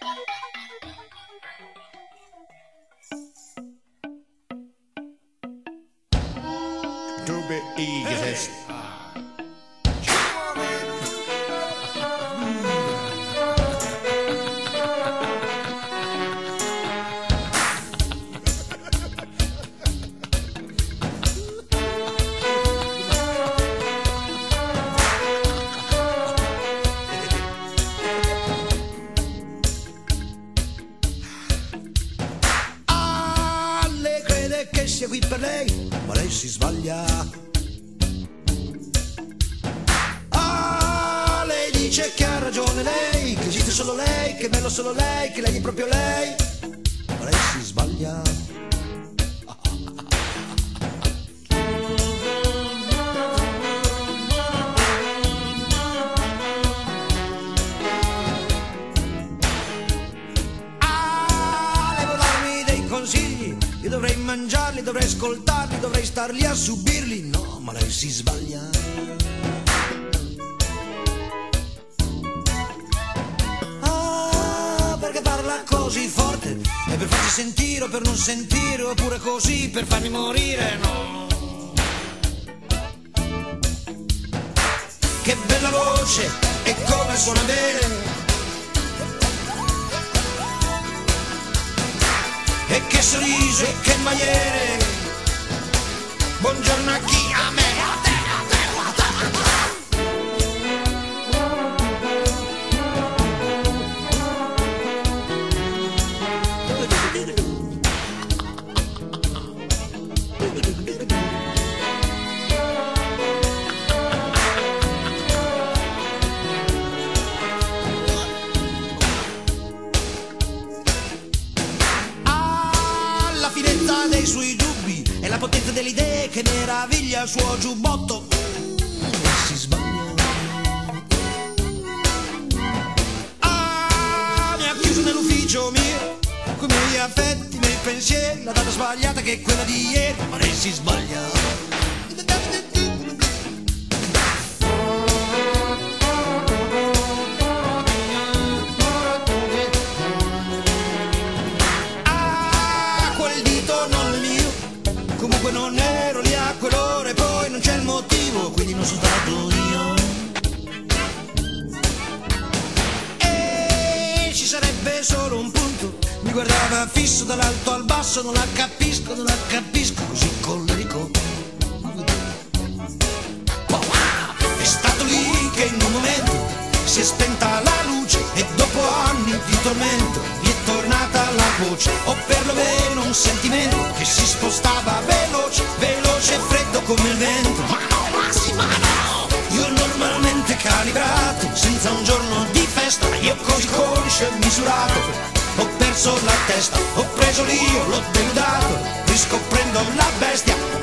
Dube Eagles. Lei crede che sia qui per lei, ma lei si sbaglia. Lei dice che ha ragione lei, che esiste solo lei, che è bello solo lei, che lei è proprio lei, ma lei si sbaglia. Devo darmi dei consigli, io dovrei mangiarli, dovrei ascoltarli, dovrei star lì a subirli, no, ma lei si sbaglia. Perché parla così forte? È per farci sentire o per non sentire, oppure così per farmi morire, no. Che bella voce e come suona bene, e che sorriso e che maniere. Buongiorno a chi? A me, a te, a te, a te, a te. La finezza dei suoi dubbi e la potenza delle idee che meraviglia il suo giubbotto, e si sbaglia. Mi ha chiuso nell'ufficio mio, con i miei affetti, i miei pensieri, la data sbagliata che è quella di ieri, ma lei si sbaglia. Quel dito non è mio, comunque non ero lì a quell'ora, e poi non c'è il motivo, quindi non sono stato io. E ci sarebbe solo un punto, mi guardava fisso dall'alto al basso, non la capisco, non la capisco, così collerico. È stato lì che in un momento si è spenta la luce, e dopo anni di tormento mi è tornata la voce, o perlomeno un sentimento che si spostava veloce, veloce e freddo come il vento. Ma no, ma sì, ma no! Io normalmente calibrato, senza un giorno di festa, io così conscio e misurato, ho perso la testa, ho preso l'io, l'ho denudato, riscoprendo la bestia.